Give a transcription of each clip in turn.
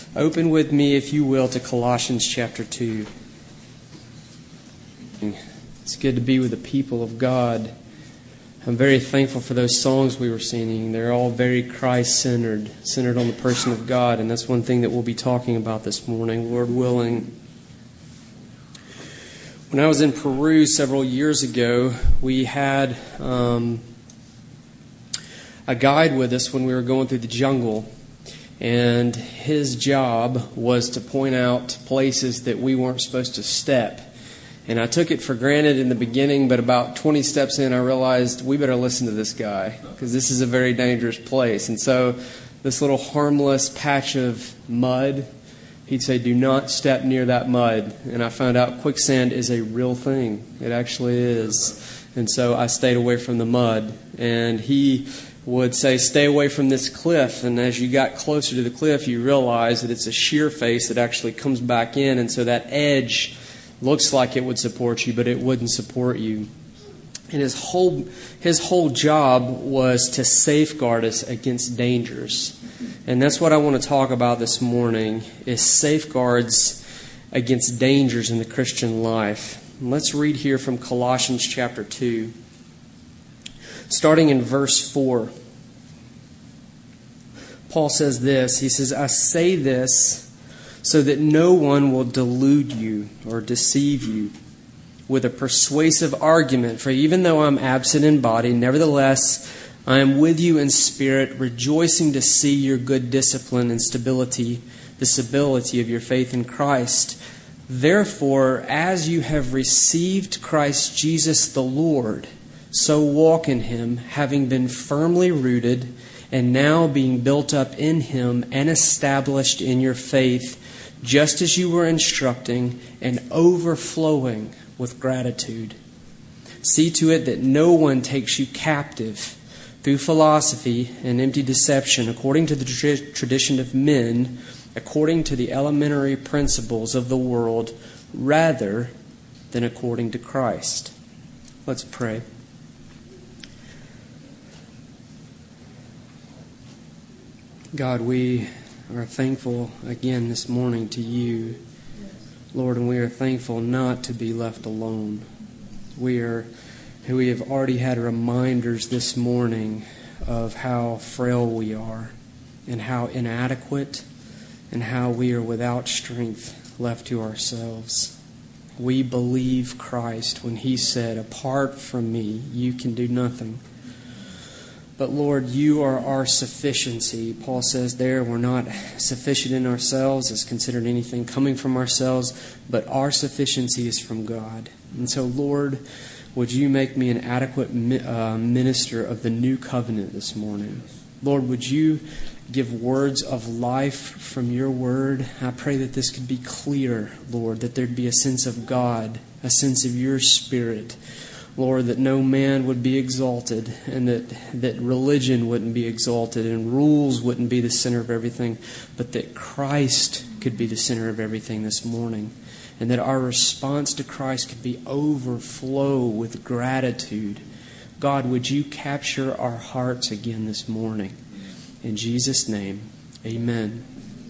Open with me, if you will, to Colossians chapter 2. It's good to be with the people of God. I'm very thankful for those songs we were singing. They're all very Christ-centered, centered on the person of God, and that's one thing that we'll be talking about this morning, Lord willing. When I was in Peru several years ago, we had a guide with us when we were going through the jungle. And his job was to point out places that we weren't supposed to step. And I took it for granted in the beginning, but about 20 steps in, I realized we better listen to this guy because this is a very dangerous place. And so this little harmless patch of mud, he'd say, do not step near that mud. And I found out quicksand is a real thing. It actually is. And so I stayed away from the mud. And he would say, stay away from this cliff. And as you got closer to the cliff, you realize that it's a sheer face that actually comes back in. And so that edge looks like it would support you, but it wouldn't support you. And his whole job was to safeguard us against dangers. And that's what I want to talk about this morning, is safeguards against dangers in the Christian life. And let's read here from Colossians chapter 2. Starting in verse 4, Paul says this. He says, I say this so that no one will delude you or deceive you with a persuasive argument. For even though I'm absent in body, nevertheless I am with you in spirit, rejoicing to see your good discipline and stability, the stability of your faith in Christ. Therefore, as you have received Christ Jesus the Lord, so walk in Him, having been firmly rooted, and now being built up in Him and established in your faith, just as you were instructing, and overflowing with gratitude. See to it that no one takes you captive through philosophy and empty deception, according to the tradition of men, according to the elementary principles of the world, rather than according to Christ. Let's pray. God, we are thankful again this morning to you, Lord, and we are thankful not to be left alone. We have already had reminders this morning of how frail we are and how inadequate and how we are without strength left to ourselves. We believe Christ when He said, apart from me, you can do nothing. But Lord, you are our sufficiency. Paul says there, we're not sufficient in ourselves as considered anything coming from ourselves, but our sufficiency is from God. And so, Lord, would you make me an adequate minister of the new covenant this morning? Lord, would you give words of life from your word? I pray that this could be clear, Lord, that there'd be a sense of God, a sense of your Spirit. Lord, that no man would be exalted, and that religion wouldn't be exalted, and rules wouldn't be the center of everything, but that Christ could be the center of everything this morning, and that our response to Christ could be overflow with gratitude. God, would you capture our hearts again this morning? In Jesus' name, amen.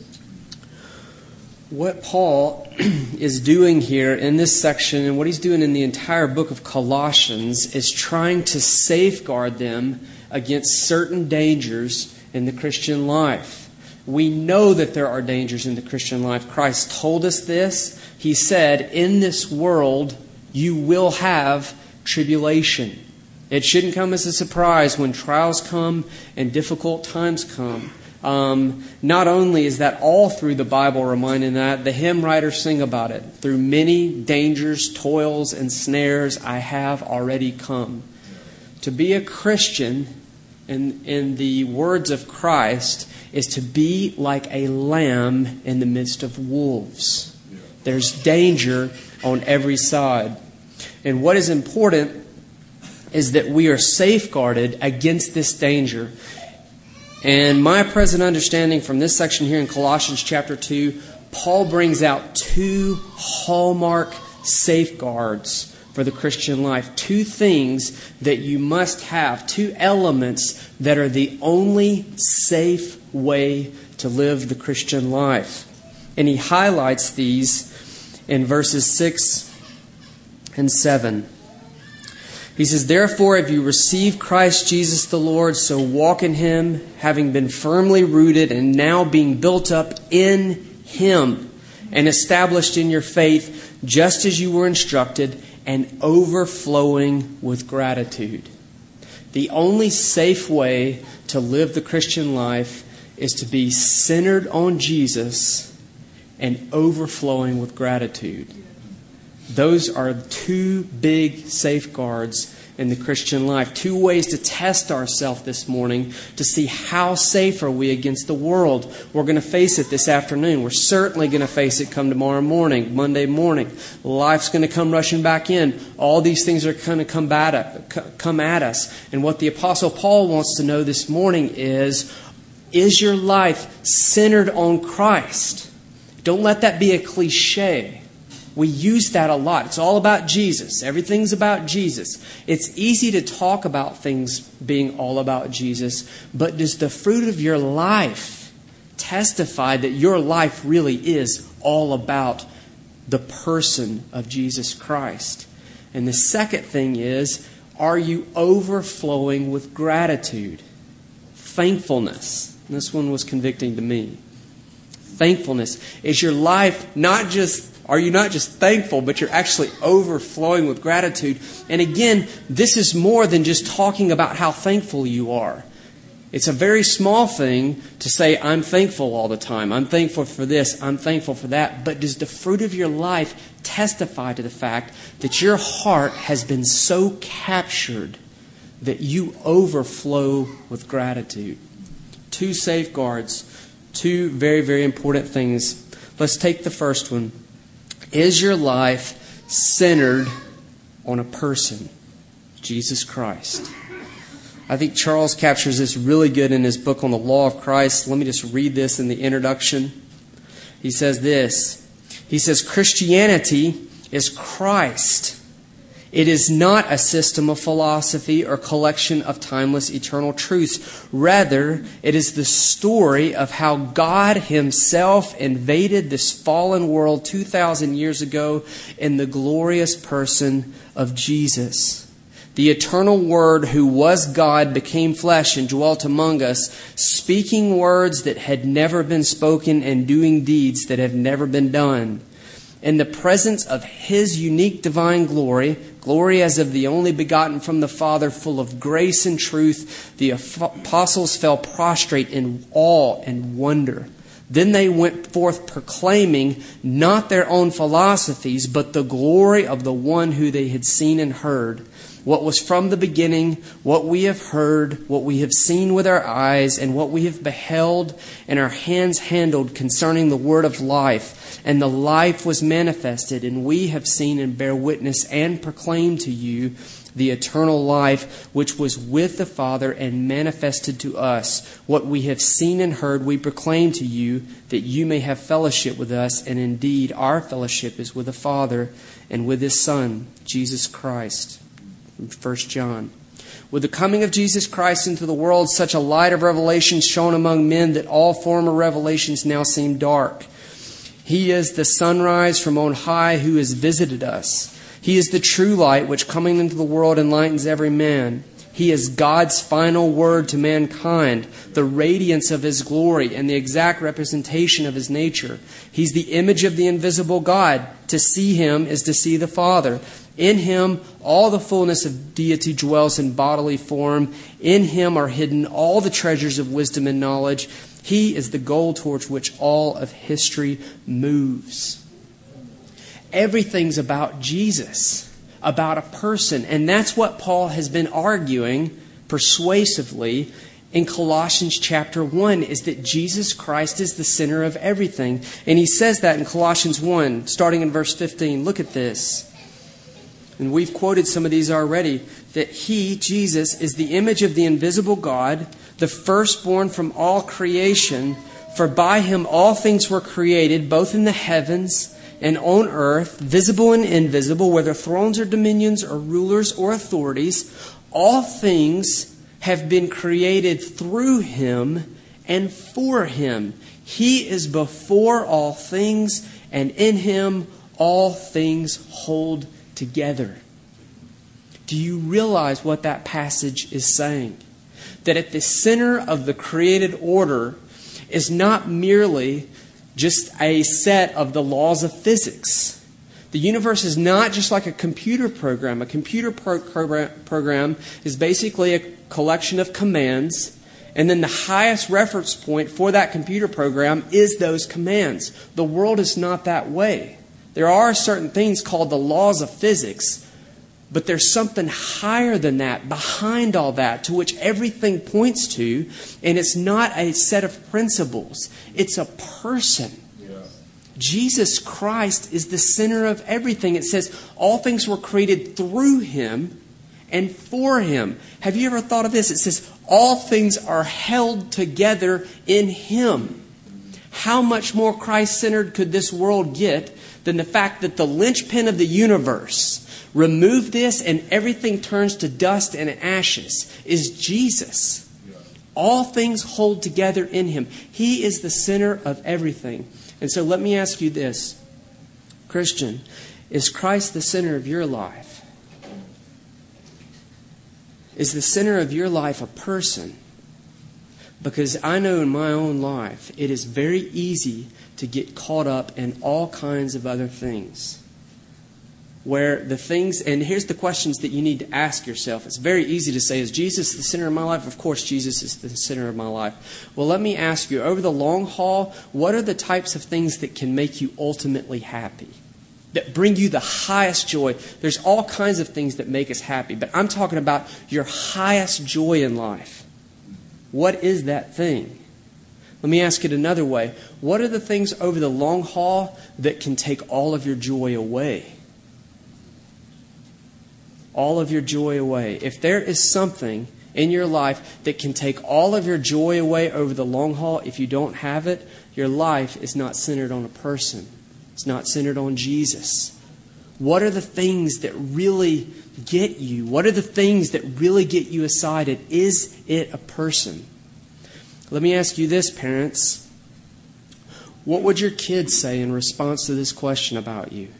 What Paul is doing here in this section, and what he's doing in the entire book of Colossians, is trying to safeguard them against certain dangers in the Christian life. We know that there are dangers in the Christian life. Christ told us this. He said, in this world you will have tribulation. It shouldn't come as a surprise when trials come and difficult times come. Not only is that all through the Bible reminding that, the hymn writers sing about it. Through many dangers, toils, and snares I have already come. To be a Christian, in the words of Christ, is to be like a lamb in the midst of wolves. There's danger on every side. And what is important is that we are safeguarded against this danger. And my present understanding from this section here in Colossians chapter 2, Paul brings out two hallmark safeguards for the Christian life. Two things that you must have. Two elements that are the only safe way to live the Christian life. And he highlights these in verses 6 and 7. He says, "Therefore, if you receive Christ Jesus the Lord, so walk in Him, having been firmly rooted and now being built up in Him and established in your faith, just as you were instructed, and overflowing with gratitude." The only safe way to live the Christian life is to be centered on Jesus and overflowing with gratitude. Those are two big safeguards in the Christian life. Two ways to test ourselves this morning to see how safe are we against the world. We're going to face it this afternoon. We're certainly going to face it come tomorrow morning, Monday morning. Life's going to come rushing back in. All these things are going to come at us. And what the Apostle Paul wants to know this morning is your life centered on Christ? Don't let that be a cliche. We use that a lot. It's all about Jesus. Everything's about Jesus. It's easy to talk about things being all about Jesus, but does the fruit of your life testify that your life really is all about the person of Jesus Christ? And the second thing is, are you overflowing with gratitude? Thankfulness. And this one was convicting to me. Thankfulness. Is your life are you not just thankful, but you're actually overflowing with gratitude? And again, this is more than just talking about how thankful you are. It's a very small thing to say, I'm thankful all the time. I'm thankful for this. I'm thankful for that. But does the fruit of your life testify to the fact that your heart has been so captured that you overflow with gratitude? Two safeguards, two very, very important things. Let's take the first one. Is your life centered on a person, Jesus Christ? I think Charles captures this really good in his book on the law of Christ. Let me just read this in the introduction. He says this. He says, Christianity is Christ. It is not a system of philosophy or collection of timeless eternal truths. Rather, it is the story of how God Himself invaded this fallen world 2,000 years ago in the glorious person of Jesus. The eternal Word who was God became flesh and dwelt among us, speaking words that had never been spoken and doing deeds that have never been done. In the presence of His unique divine glory as of the only begotten from the Father, full of grace and truth, the apostles fell prostrate in awe and wonder. Then they went forth proclaiming not their own philosophies, but the glory of the one who they had seen and heard. What was from the beginning, what we have heard, what we have seen with our eyes, and what we have beheld and our hands handled concerning the word of life. And the life was manifested, and we have seen and bear witness and proclaim to you the eternal life which was with the Father and manifested to us. What we have seen and heard we proclaim to you, that you may have fellowship with us, and indeed our fellowship is with the Father and with His Son, Jesus Christ. 1 John. With the coming of Jesus Christ into the world, such a light of revelation shone among men that all former revelations now seem dark. He is the sunrise from on high who has visited us. He is the true light which coming into the world enlightens every man. He is God's final word to mankind, the radiance of His glory and the exact representation of His nature. He's the image of the invisible God. To see Him is to see the Father. In Him, all the fullness of deity dwells in bodily form. In Him are hidden all the treasures of wisdom and knowledge. He is the goal towards which all of history moves. Everything's about Jesus, about a person. And that's what Paul has been arguing persuasively in Colossians chapter 1, is that Jesus Christ is the center of everything. And he says that in Colossians 1, starting in verse 15. Look at this. And we've quoted some of these already, that He, Jesus, is the image of the invisible God, the firstborn from all creation. For by Him all things were created, both in the heavens and on earth, visible and invisible, whether thrones or dominions or rulers or authorities. All things have been created through Him and for Him. He is before all things, and in Him all things hold together. Do you realize what that passage is saying? That at the center of the created order is not merely just a set of the laws of physics. The universe is not just like a computer program. A computer program is basically a collection of commands, and then the highest reference point for that computer program is those commands. The world is not that way. There are certain things called the laws of physics, but there's something higher than that, behind all that, to which everything points to, and it's not a set of principles. It's a person. Yeah. Jesus Christ is the center of everything. It says all things were created through Him and for Him. Have you ever thought of this? It says all things are held together in Him. How much more Christ-centered could this world get than the fact that the linchpin of the universe, remove this and everything turns to dust and ashes, is Jesus. All things hold together in Him. He is the center of everything. And so let me ask you this. Christian, is Christ the center of your life? Is the center of your life a person? Because I know in my own life, it is very easy to get caught up in all kinds of other things. Where the things, and here's the questions that you need to ask yourself. It's very easy to say, is Jesus the center of my life? Of course, Jesus is the center of my life. Well, let me ask you, over the long haul, what are the types of things that can make you ultimately happy? That bring you the highest joy? There's all kinds of things that make us happy, but I'm talking about your highest joy in life. What is that thing? Let me ask it another way. What are the things over the long haul that can take all of your joy away? All of your joy away. If there is something in your life that can take all of your joy away over the long haul, if you don't have it, your life is not centered on a person. It's not centered on Jesus. What are the things that really get you? What are the things that really get you excited? Is it a person? Let me ask you this, parents. What would your kids say in response to this question about you?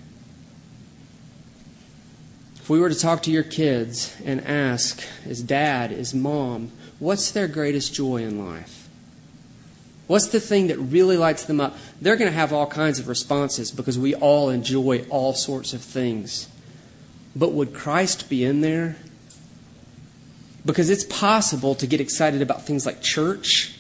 If we were to talk to your kids and ask, is dad, is mom, what's their greatest joy in life? What's the thing that really lights them up? They're going to have all kinds of responses because we all enjoy all sorts of things. But would Christ be in there? Because it's possible to get excited about things like church,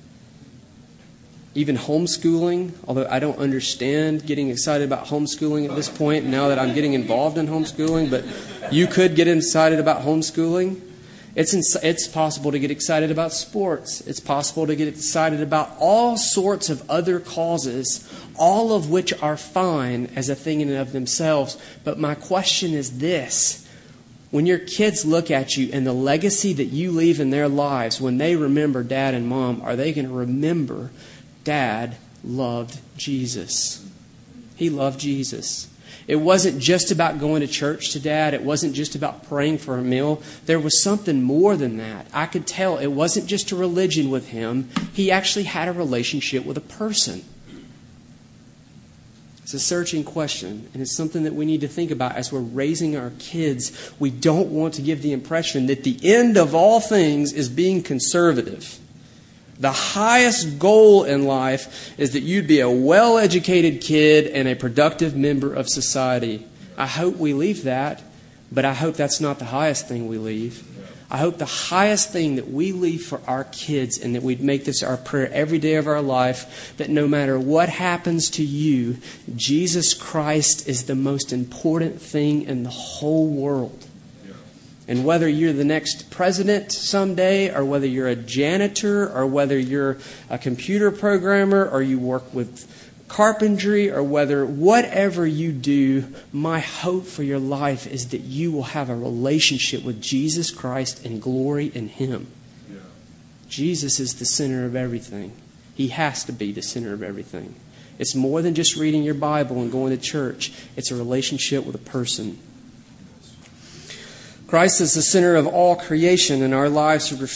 even homeschooling, although I don't understand getting excited about homeschooling at this point now that I'm getting involved in homeschooling, but you could get excited about homeschooling. It's possible to get excited about sports. It's possible to get excited about all sorts of other causes, all of which are fine as a thing in and of themselves. But my question is this. When your kids look at you and the legacy that you leave in their lives, when they remember dad and mom, are they going to remember dad loved Jesus? He loved Jesus. It wasn't just about going to church to dad. It wasn't just about praying for a meal. There was something more than that. I could tell it wasn't just a religion with him. He actually had a relationship with a person. It's a searching question, and it's something that we need to think about as we're raising our kids. We don't want to give the impression that the end of all things is being conservative. The highest goal in life is that you'd be a well-educated kid and a productive member of society. I hope we leave that, but I hope that's not the highest thing we leave. I hope the highest thing that we leave for our kids, and that we'd make this our prayer every day of our life, that no matter what happens to you, Jesus Christ is the most important thing in the whole world. And whether you're the next president someday, or whether you're a janitor, or whether you're a computer programmer, or you work with carpentry, or whatever you do, my hope for your life is that you will have a relationship with Jesus Christ and glory in Him. Yeah. Jesus is the center of everything. He has to be the center of everything. It's more than just reading your Bible and going to church. It's a relationship with a person. Christ is the center of all creation, and our lives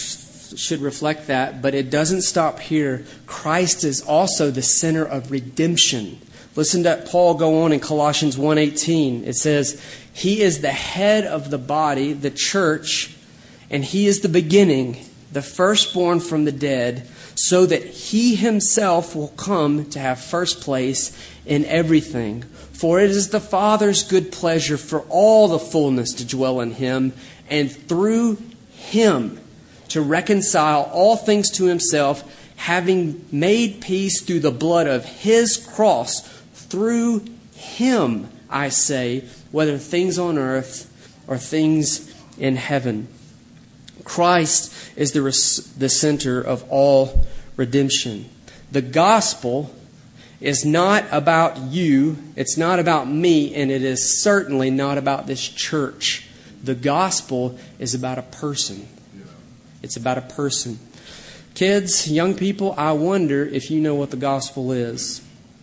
should reflect that, but it doesn't stop here. Christ is also the center of redemption. Listen to Paul go on in Colossians 1:18. It says, He is the head of the body, the church, and He is the beginning, the firstborn from the dead, so that He Himself will come to have first place in everything. For it is the Father's good pleasure for all the fullness to dwell in Him, and through Him to reconcile all things to Himself, having made peace through the blood of His cross. Through Him, I say, whether things on earth or things in heaven. Christ is the center of all redemption. The gospel is not about you, it's not about me, and it is certainly not about this church. The gospel is about a person. It's about a person. Kids, young people, I wonder if you know what the gospel is.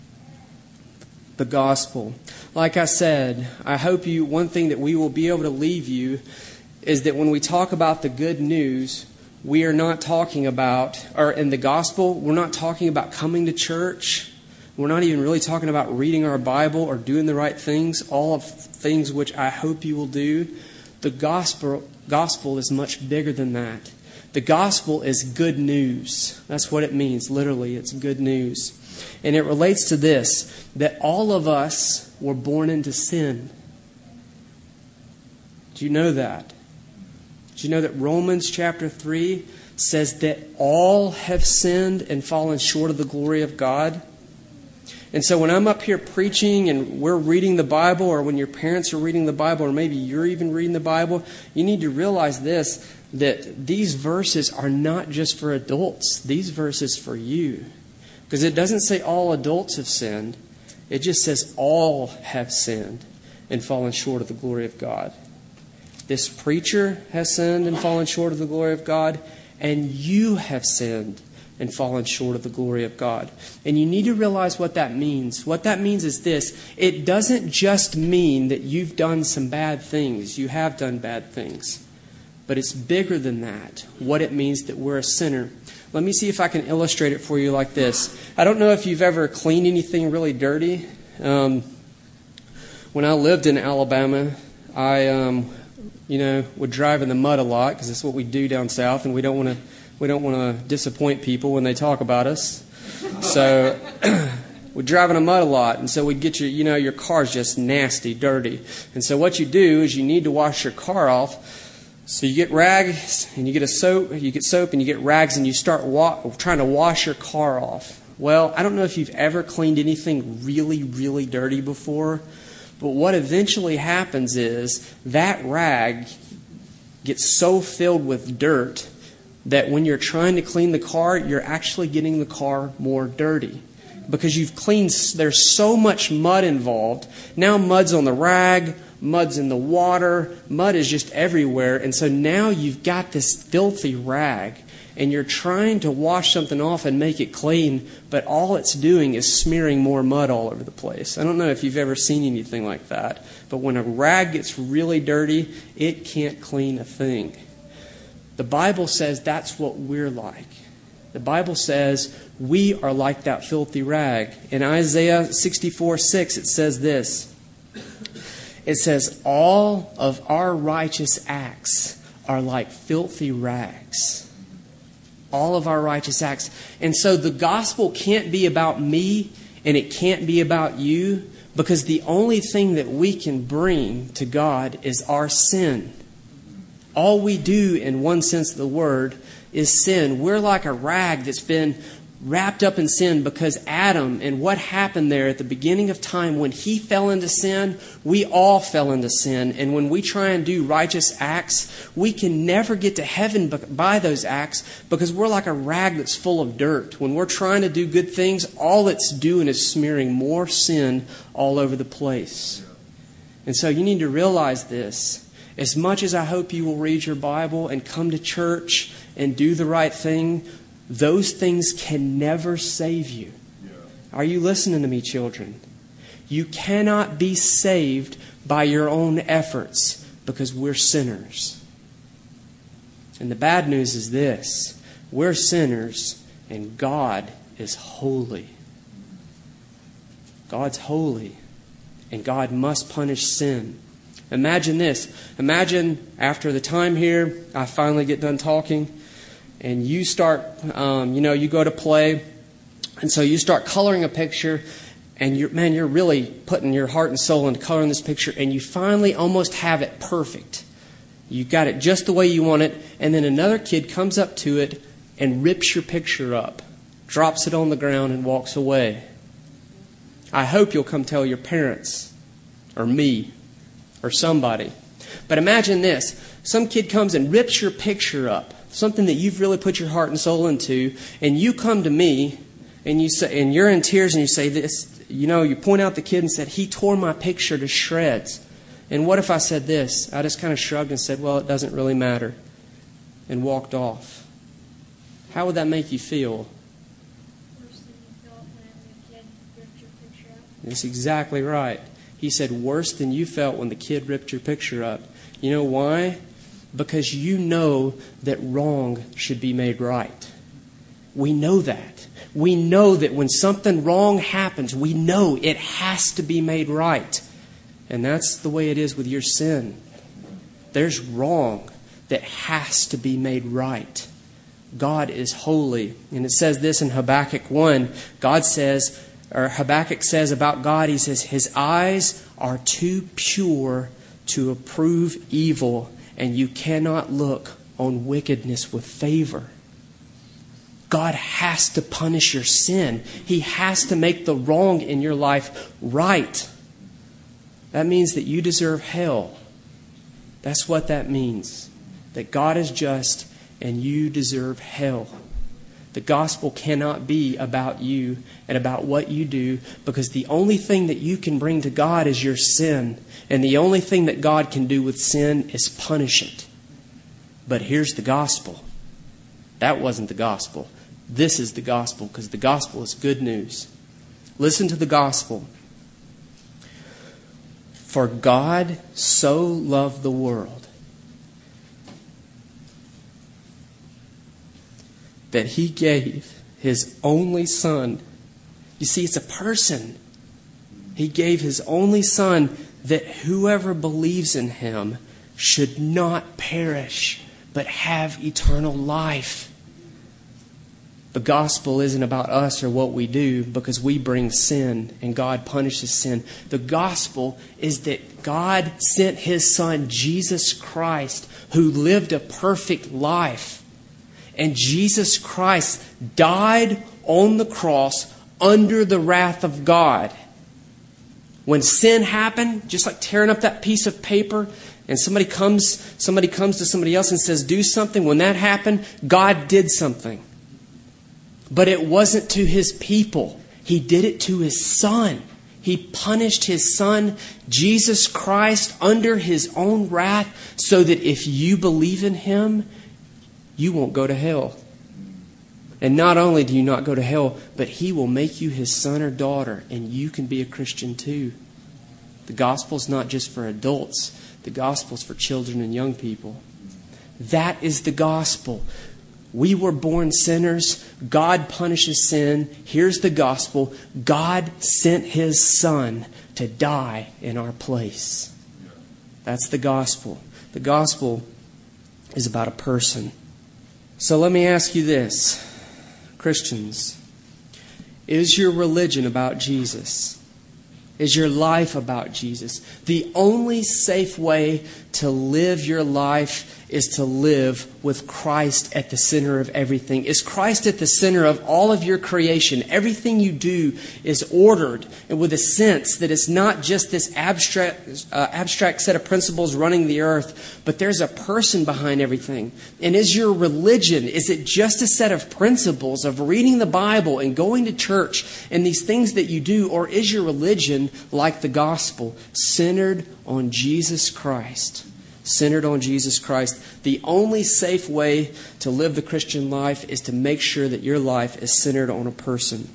The gospel. Like I said, I hope one thing that we will be able to leave you is that when we talk about the good news, we are not talking about, or in the gospel, we're not talking about coming to church. We're not even really talking about reading our Bible or doing the right things, all of things which I hope you will do. The gospel is much bigger than that. The gospel is good news. That's what it means, literally. It's good news. And it relates to this, that all of us were born into sin. Do you know that? Do you know that Romans chapter 3 says that all have sinned and fallen short of the glory of God? And so when I'm up here preaching and we're reading the Bible, or when your parents are reading the Bible, or maybe you're even reading the Bible, you need to realize this, that these verses are not just for adults. These verses for you. Because it doesn't say all adults have sinned. It just says all have sinned and fallen short of the glory of God. This preacher has sinned and fallen short of the glory of God, and you have sinned and fallen short of the glory of God. And you need to realize what that means. What that means is this. It doesn't just mean that you've done some bad things. You have done bad things. But it's bigger than that, what it means that we're a sinner. Let me see if I can illustrate it for you like this. I don't know if you've ever cleaned anything really dirty. When I lived in Alabama, I would drive in the mud a lot because that's what we do down south, and we don't want to disappoint people when they talk about us. So we'd drive in the mud a lot, and so we'd get your car's just nasty, dirty. And so what you do is you need to wash your car off. So you get rags and you get soap and you get rags and you start trying to wash your car off. Well, I don't know if you've ever cleaned anything really, really dirty before, but what eventually happens is that rag gets so filled with dirt that when you're trying to clean the car, you're actually getting the car more dirty. Because you've cleaned, there's so much mud involved. Now mud's on the rag, mud's in the water, mud is just everywhere. And so now you've got this filthy rag and you're trying to wash something off and make it clean, but all it's doing is smearing more mud all over the place. I don't know if you've ever seen anything like that, but when a rag gets really dirty, it can't clean a thing. The Bible says that's what we're like. The Bible says we are like that filthy rag. In Isaiah 64:6, it says this. It says, all of our righteous acts are like filthy rags. All of our righteous acts. And so the gospel can't be about me and it can't be about you, because the only thing that we can bring to God is our sin. All we do, in one sense of the word, is sin. We're like a rag that's been wrapped up in sin because Adam, and what happened there at the beginning of time when he fell into sin, we all fell into sin. And when we try and do righteous acts, we can never get to heaven by those acts because we're like a rag that's full of dirt. When we're trying to do good things, all it's doing is smearing more sin all over the place. And so you need to realize this. As much as I hope you will read your Bible and come to church and do the right thing, those things can never save you. Are you listening to me, children? You cannot be saved by your own efforts because we're sinners. And the bad news is this, We're sinners, and God is holy. God's holy, and God must punish sin. Imagine this. Imagine after the time here, I finally get done talking, and you start, you go to play, and so you start coloring a picture, and you're really putting your heart and soul into coloring this picture, and you finally almost have it perfect. You got it just the way you want it, and then another kid comes up to it and rips your picture up, drops it on the ground, and walks away. I hope you'll come tell your parents, or me, or somebody. But imagine this. Some kid comes and rips your picture up, something that you've really put your heart and soul into, and you come to me, and you say, and you're in tears, and you say this, you point out the kid and said, he tore my picture to shreds. And what if I said this? I just kind of shrugged and said, well, it doesn't really matter, and walked off. How would that make you feel? Worse than you felt when the kid ripped your picture up. That's exactly right. He said, worse than you felt when the kid ripped your picture up. You know why? Because you know that wrong should be made right. We know that. We know that when something wrong happens, we know it has to be made right. And that's the way it is with your sin. There's wrong that has to be made right. God is holy. And it says this in Habakkuk 1. Habakkuk says about God, he says, His eyes are too pure to approve evil, and you cannot look on wickedness with favor. God has to punish your sin. He has to make the wrong in your life right. That means that you deserve hell. That's what that means. That God is just and you deserve hell. The gospel cannot be about you and about what you do, because the only thing that you can bring to God is your sin. And the only thing that God can do with sin is punish it. But here's the gospel. That wasn't the gospel. This is the gospel, because the gospel is good news. Listen to the gospel. For God so loved the world that He gave His only Son. You see, it's a person. He gave His only Son that whoever believes in Him should not perish, but have eternal life. The gospel isn't about us or what we do, because we bring sin and God punishes sin. The gospel is that God sent His Son, Jesus Christ, who lived a perfect life. And Jesus Christ died on the cross under the wrath of God. When sin happened, just like tearing up that piece of paper, and somebody comes to somebody else and says, do something. When that happened, God did something. But it wasn't to His people. He did it to His Son. He punished His Son, Jesus Christ, under His own wrath, so that if you believe in Him, you won't go to hell. And not only do you not go to hell, but He will make you His son or daughter, and you can be a Christian too. The gospel's not just for adults. The gospel's for children and young people. That is the gospel. We were born sinners. God punishes sin. Here's the gospel. God sent His Son to die in our place. That's the gospel. The gospel is about a person. So let me ask you this, Christians. Is your religion about Jesus? Is your life about Jesus? The only safe way to live your life is to live with Christ at the center of everything. Is Christ at the center of all of your creation? Everything you do is ordered, and with a sense that it's not just this abstract set of principles running the earth, but there's a person behind everything. And is your religion, is it just a set of principles of reading the Bible and going to church and these things that you do, or is your religion like the gospel, centered on Jesus Christ? Centered on Jesus Christ. The only safe way to live the Christian life is to make sure that your life is centered on a person.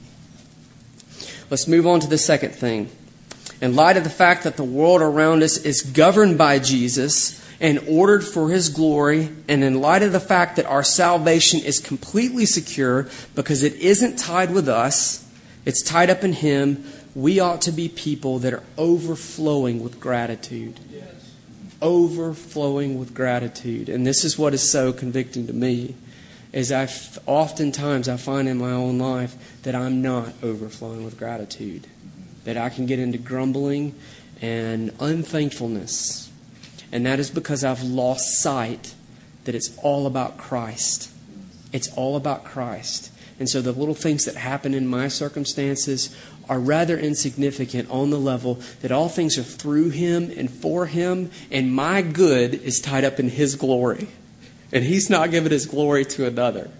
Let's move on to the second thing. In light of the fact that the world around us is governed by Jesus, and ordered for His glory, and in light of the fact that our salvation is completely secure because it isn't tied with us, it's tied up in Him, we ought to be people that are overflowing with gratitude. Yes. Overflowing with gratitude. And this is what is so convicting to me, is oftentimes I find in my own life that I'm not overflowing with gratitude. That I can get into grumbling and unthankfulness. And that is because I've lost sight that it's all about Christ. It's all about Christ. And so the little things that happen in my circumstances are rather insignificant on the level that all things are through Him and for Him, and my good is tied up in His glory. And He's not giving His glory to another.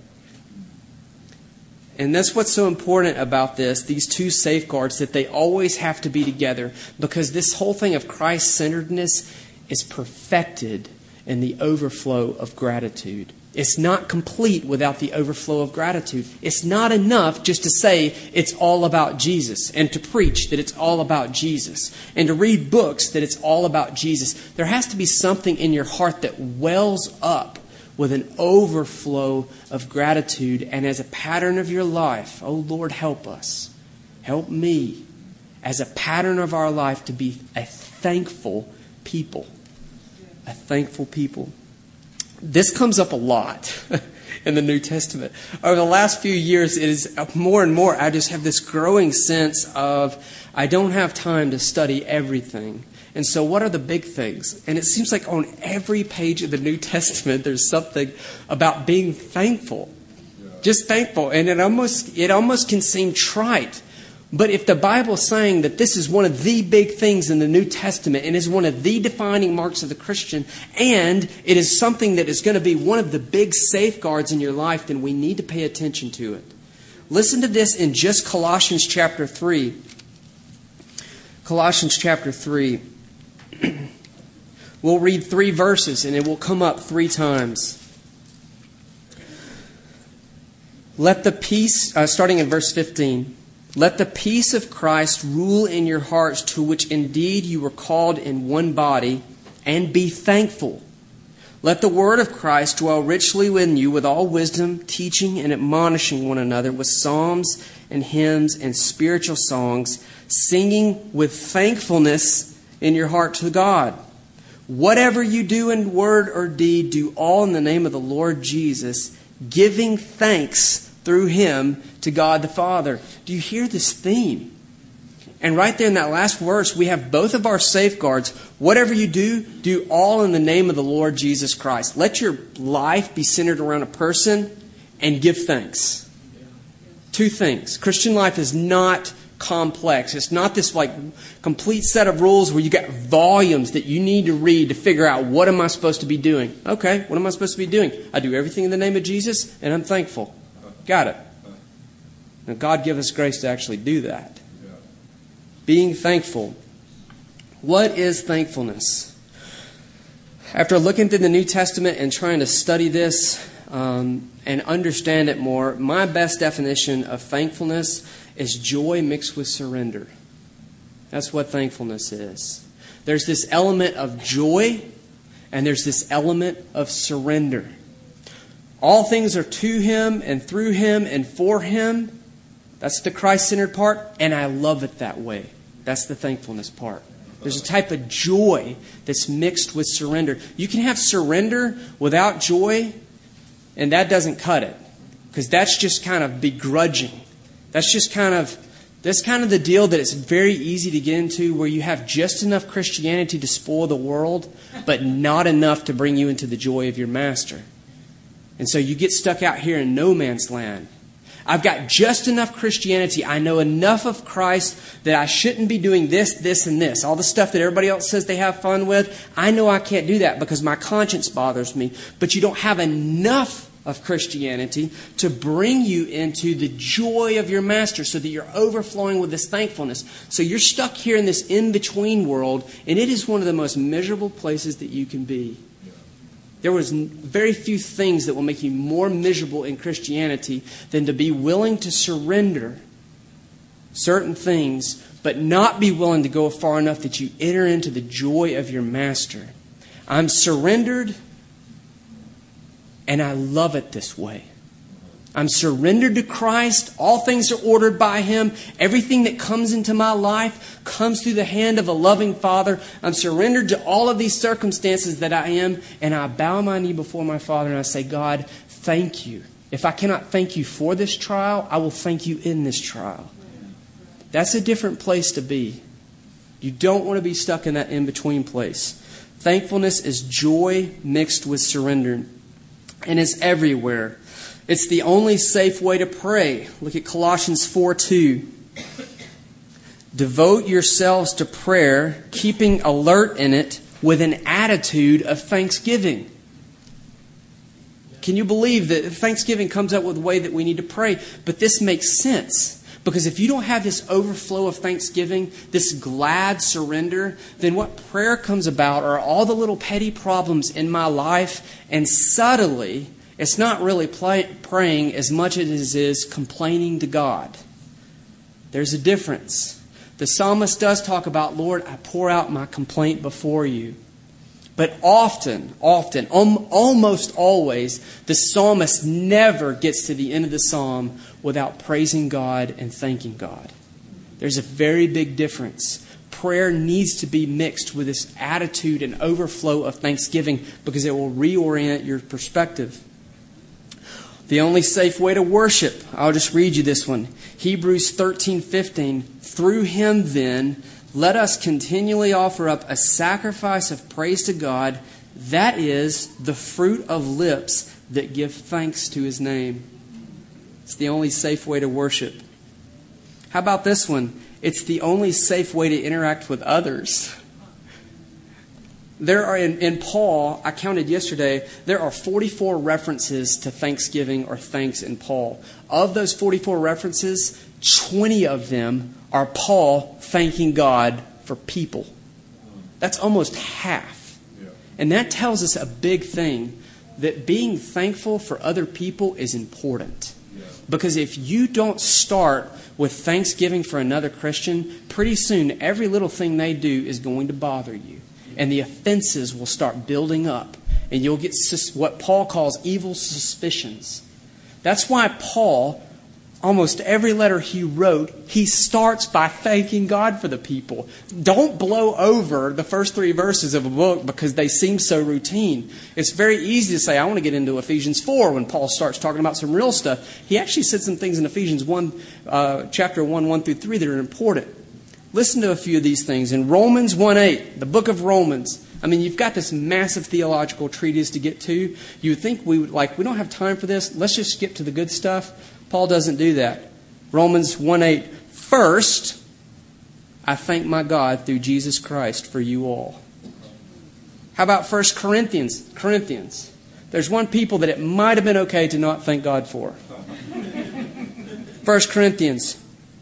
And that's what's so important about these two safeguards, that they always have to be together, because this whole thing of Christ-centeredness is perfected in the overflow of gratitude. It's not complete without the overflow of gratitude. It's not enough just to say it's all about Jesus, and to preach that it's all about Jesus, and to read books that it's all about Jesus. There has to be something in your heart that wells up with an overflow of gratitude, and as a pattern of your life, oh Lord, help us. Help me as a pattern of our life to be a thankful people. A thankful people. This comes up a lot in the New Testament. Over the last few years, it is more and more, I just have this growing sense of I don't have time to study everything. And so what are the big things? And it seems like on every page of the New Testament, there's something about being thankful. Just thankful. And it almost can seem trite. But if the Bible's saying that this is one of the big things in the New Testament and is one of the defining marks of the Christian, and it is something that is going to be one of the big safeguards in your life, then we need to pay attention to it. Listen to this in just Colossians chapter 3. Colossians chapter 3. We'll read 3 verses and it will come up 3 times. Let the peace, starting in verse 15, let the peace of Christ rule in your hearts, to which indeed you were called in one body, and be thankful. Let the word of Christ dwell richly within you with all wisdom, teaching and admonishing one another with psalms and hymns and spiritual songs, singing with thankfulness in your heart to God. Whatever you do in word or deed, do all in the name of the Lord Jesus, giving thanks through Him to God the Father. Do you hear this theme? And right there in that last verse, we have both of our safeguards. Whatever you do, do all in the name of the Lord Jesus Christ. Let your life be centered around a person and give thanks. 2 things. Christian life is not complex. It's not this complete set of rules where you got volumes that you need to read to figure out, what am I supposed to be doing? Okay, what am I supposed to be doing? I do everything in the name of Jesus and I'm thankful. Got it. Now God give us grace to actually do that. Being thankful. What is thankfulness? After looking through the New Testament and trying to study this and understand it more, my best definition of thankfulness is joy mixed with surrender. That's what thankfulness is. There's this element of joy and there's this element of surrender. All things are to Him and through Him and for Him. That's the Christ-centered part, and I love it that way. That's the thankfulness part. There's a type of joy that's mixed with surrender. You can have surrender without joy, and that doesn't cut it, because that's just kind of begrudging. That's kind of the deal that it's very easy to get into, where you have just enough Christianity to spoil the world, but not enough to bring you into the joy of your Master. And so you get stuck out here in no man's land. I've got just enough Christianity. I know enough of Christ that I shouldn't be doing this, this, and this. All the stuff that everybody else says they have fun with, I know I can't do that because my conscience bothers me. But you don't have enough of Christianity to bring you into the joy of your Master so that you're overflowing with this thankfulness. So you're stuck here in this in-between world, and it is one of the most miserable places that you can be. There was very few things that will make you more miserable in Christianity than to be willing to surrender certain things, but not be willing to go far enough that you enter into the joy of your Master. I'm surrendered, and I love it this way. I'm surrendered to Christ. All things are ordered by Him. Everything that comes into my life comes through the hand of a loving Father. I'm surrendered to all of these circumstances that I am, and I bow my knee before my Father and I say, God, thank you. If I cannot thank you for this trial, I will thank you in this trial. That's a different place to be. You don't want to be stuck in that in-between place. Thankfulness is joy mixed with surrender, and it's everywhere. It's the only safe way to pray. Look at Colossians 4:2. Devote yourselves to prayer, keeping alert in it with an attitude of thanksgiving. Can you believe that Thanksgiving comes up with a way that we need to pray? But this makes sense. Because if you don't have this overflow of thanksgiving, this glad surrender, then what prayer comes about are all the little petty problems in my life, and subtly, it's not really praying as much as it is complaining to God. There's a difference. The psalmist does talk about, Lord, I pour out my complaint before you. But often, almost always, the psalmist never gets to the end of the psalm without praising God and thanking God. There's a very big difference. Prayer needs to be mixed with this attitude and overflow of thanksgiving because it will reorient your perspective. The only safe way to worship, I'll just read you this one. Hebrews 13:15. Through Him then, let us continually offer up a sacrifice of praise to God, that is the fruit of lips that give thanks to His name. It's the only safe way to worship. How about this one? It's the only safe way to interact with others. There are, in Paul, I counted yesterday, there are 44 references to thanksgiving or thanks in Paul. Of those 44 references, 20 of them are Paul thanking God for people. That's almost half. And that tells us a big thing, that being thankful for other people is important. Because if you don't start with thanksgiving for another Christian, pretty soon every little thing they do is going to bother you. And the offenses will start building up. And you'll get what Paul calls evil suspicions. That's why Paul, almost every letter he wrote, he starts by thanking God for the people. Don't blow over the first 3 verses of a book because they seem so routine. It's very easy to say, I want to get into Ephesians 4 when Paul starts talking about some real stuff. He actually said some things in Ephesians 1, chapter 1 through 3 that are important. Listen to a few of these things. In Romans 1:8, the book of Romans, I mean, you've got this massive theological treatise to get to. You would think we don't have time for this. Let's just skip to the good stuff. Paul doesn't do that. Romans 1:8, first, I thank my God through Jesus Christ for you all. How about 1 Corinthians? There's one people that it might have been okay to not thank God for. 1 Corinthians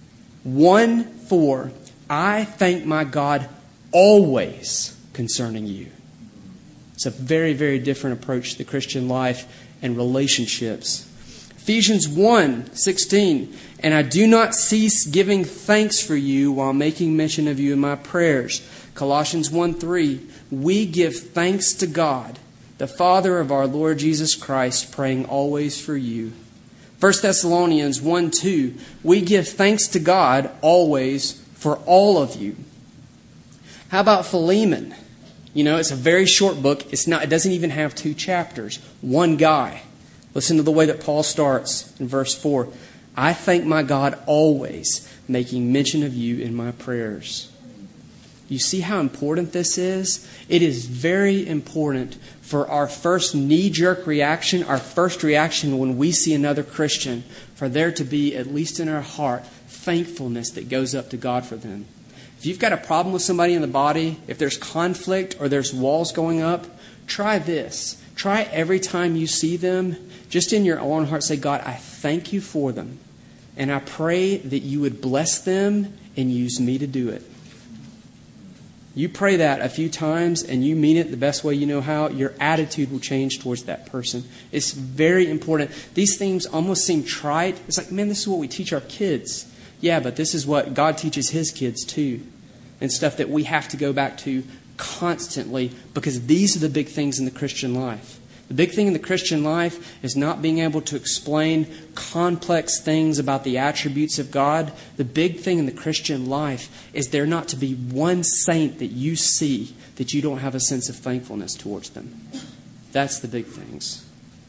1:4, I thank my God always concerning you. It's a very, very different approach to the Christian life and relationships. Ephesians 1:16, and I do not cease giving thanks for you while making mention of you in my prayers. Colossians 1:3, we give thanks to God, the Father of our Lord Jesus Christ, praying always for you. 1 Thessalonians 1:2, we give thanks to God always for all of you. How about Philemon? You know, it's a very short book. It doesn't even have 2 chapters. One guy. Listen to the way that Paul starts in verse 4. I thank my God always, making mention of you in my prayers. You see how important this is? It is very important for our first knee-jerk reaction, our first reaction when we see another Christian, for there to be, at least in our heart, thankfulness that goes up to God for them. If you've got a problem with somebody in the body, if there's conflict or there's walls going up, try this. Try every time you see them, just in your own heart, say, God, I thank you for them. And I pray that you would bless them and use me to do it. You pray that a few times and you mean it the best way you know how, your attitude will change towards that person. It's very important. These things almost seem trite. It's like, man, this is what we teach our kids. Yeah, but this is what God teaches His kids too. And stuff that we have to go back to constantly, because these are the big things in the Christian life. The big thing in the Christian life is not being able to explain complex things about the attributes of God. The big thing in the Christian life is there not to be one saint that you see that you don't have a sense of thankfulness towards them. That's the big things.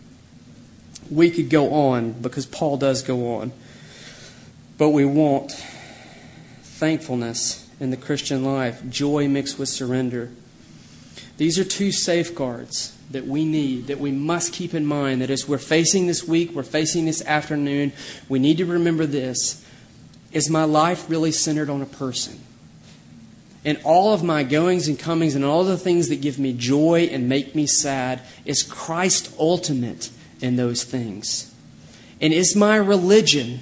We could go on, because Paul does go on, but we want thankfulness in the Christian life, joy mixed with surrender. These are two safeguards that we need, that we must keep in mind, that as we're facing this week, we're facing this afternoon, we need to remember this. Is my life really centered on a person? In all of my goings and comings and all the things that give me joy and make me sad, is Christ ultimate in those things? And is my religion,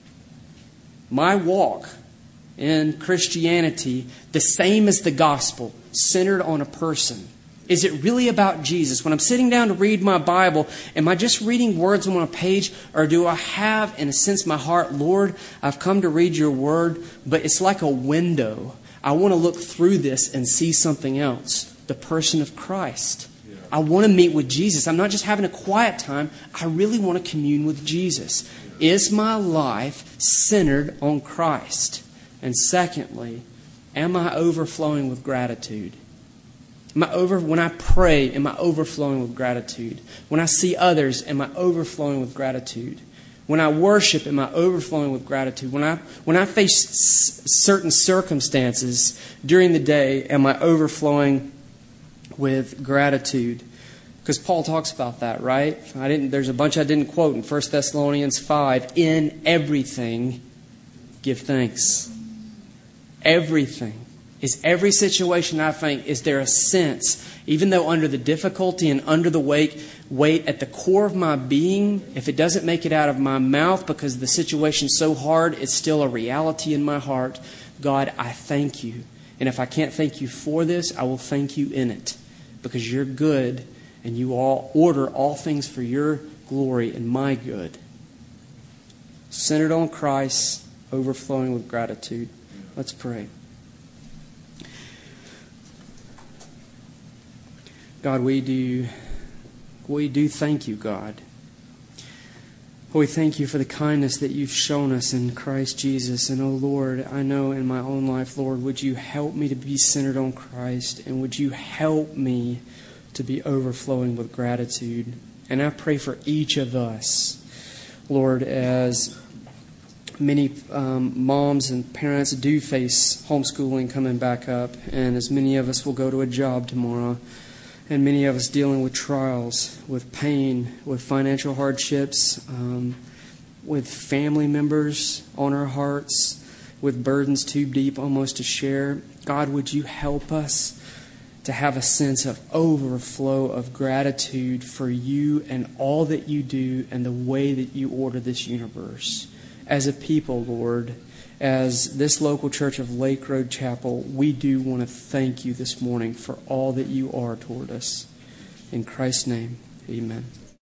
my walk in Christianity, the same as the gospel, centered on a person? Is it really about Jesus? When I'm sitting down to read my Bible, am I just reading words on a page? Or do I have, in a sense, my heart, Lord, I've come to read your word, but it's like a window. I want to look through this and see something else. The person of Christ. I want to meet with Jesus. I'm not just having a quiet time. I really want to commune with Jesus. Is my life centered on Christ? And secondly, am I overflowing with gratitude? When I pray, am I overflowing with gratitude? When I see others, am I overflowing with gratitude? When I worship, am I overflowing with gratitude? When I face certain circumstances during the day, am I overflowing with gratitude? Because Paul talks about that, right? There's a bunch I didn't quote in 1 Thessalonians 5. In everything, give thanks. Everything. Is every situation I think, is there a sense, even though under the difficulty and under the weight at the core of my being, if it doesn't make it out of my mouth because the situation's so hard, it's still a reality in my heart. God, I thank you. And if I can't thank you for this, I will thank you in it. Because you're good and you all order all things for your glory and my good. Centered on Christ, overflowing with gratitude. Let's pray. God, we do thank you, God. We thank you for the kindness that you've shown us in Christ Jesus. And, oh Lord, I know in my own life, Lord, would you help me to be centered on Christ? And would you help me to be overflowing with gratitude? And I pray for each of us, Lord, as many moms and parents do face homeschooling coming back up. And as many of us will go to a job tomorrow. And many of us dealing with trials, with pain, with financial hardships, with family members on our hearts, with burdens too deep almost to share. God, would you help us to have a sense of overflow of gratitude for you and all that you do and the way that you order this universe. As a people, Lord, as this local church of Lake Road Chapel, we do want to thank you this morning for all that you are toward us. In Christ's name, amen.